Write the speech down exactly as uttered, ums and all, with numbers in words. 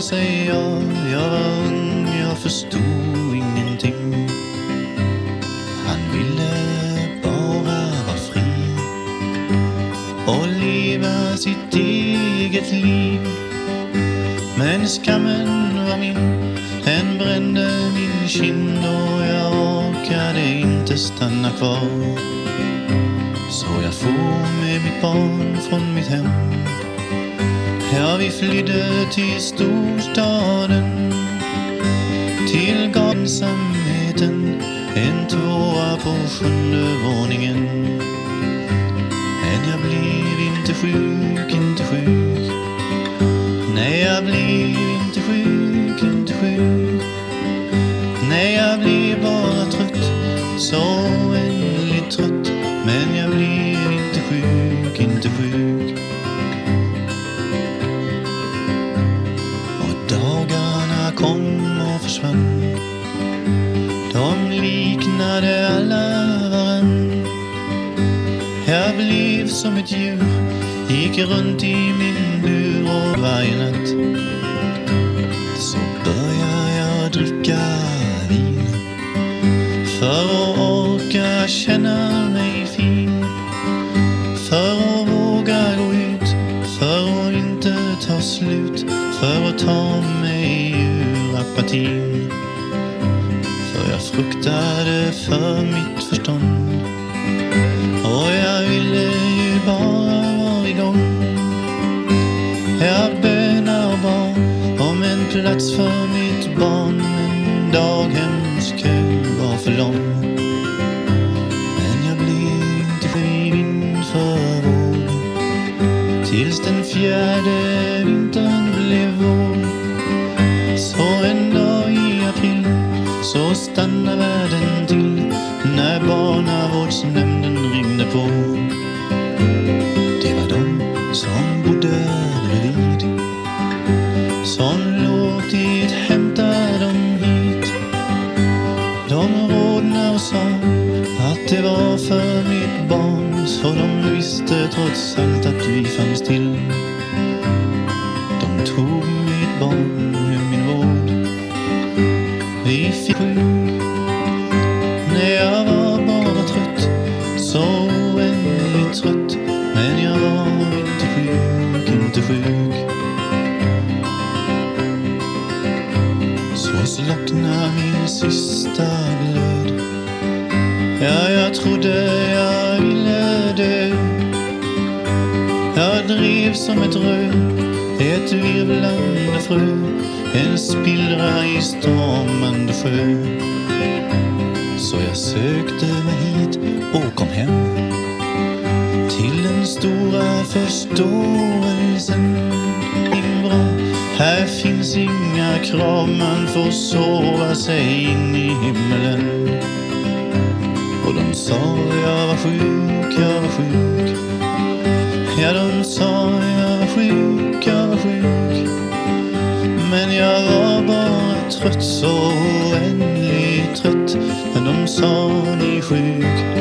säger jag. Jag var ung, jag förstod ingenting. Han ville bara vara fri och leva sitt eget liv. Men skammen var min, den brände min kind och jag orkade inte stanna kvar. Så jag får med mitt barn från mitt hem. Ja, vi flydde till storstaden, till galensamheten, en tvåa på sjunde våningen. Men jag blev inte sjuk, inte sjuk. Nej, jag blev inte sjuk, inte sjuk. Nej, jag blev bara trött, så väldigt trött. Men jag blev inte sjuk, inte sjuk. Och dagarna kom och försvann. De liknade alla varann. Jag blev som ett djur, gick runt i min bur och varje natt så började jag dricka vin för att orka känna mig fin, för att våga gå ut, för att inte ta slut, för att ta mig ur apatin. För jag fruktade för mitt förstånd och jag ville ju bara vara igång. Jag bönar och bad om en plats för mitt barn, men daghemskö var för lång. Men jag blev inte fri vind för våg, tills den fjärde vintern blev vår. Så en dag i april så stannade världen till när barnavårdsnämnden ringde på. Det var de som bodde bredvid som låtit hämta dem hit. De rådna och sa att det var för mitt barn, så de visste trots allt att vi fanns till. De tog mitt barn ur min vård. Vi fick sjuk när jag var bara trött, så väldigt trött. Men jag var inte sjuk, inte sjuk. Så slocknade min sista glöd. Ja, jag trodde jag ville dö. Jag drev som ett rö, ett virvlande frö, en spillra i stormande sjö. Så jag sökte mig hit och kom hem till den stora förståelsen. Bra, här finns inga krav, man får sova sig in i himmelen. Och de sa jag var sjuk, jag var sjuk. Ja, de sa jag var sjuk, jag var sjuk. Men jag var bara trött, så oändligt trött. Men de sa ni är sjuk,